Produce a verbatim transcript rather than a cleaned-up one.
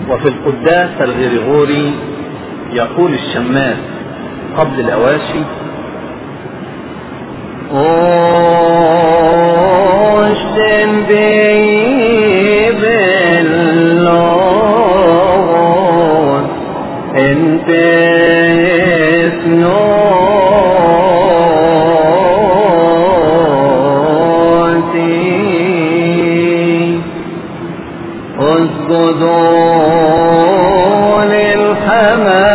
وفي القداس الغريغوري يقول الشماس قبل الأواشي: أشتم بي باللون انت سنوتي اسجدوا للحمام